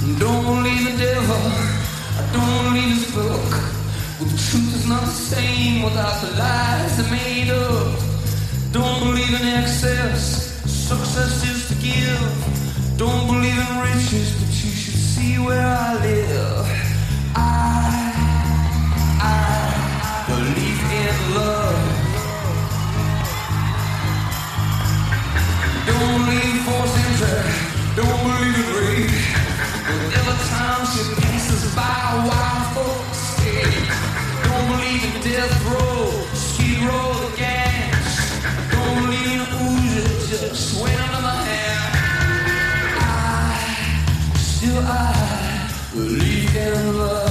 Don't believe the devil, I don't believe his book. Well, the truth is not the same without the lies they made up. Don't believe in excess, success is to give. Don't believe in riches, but you should see where I live. I believe in love. Don't believe in forced entry, don't believe in rape. But every time she passes by, wild folks stay. Don't believe in death row, skid row, the gas. Don't believe in oozes, just wait under my hand. I believe in love.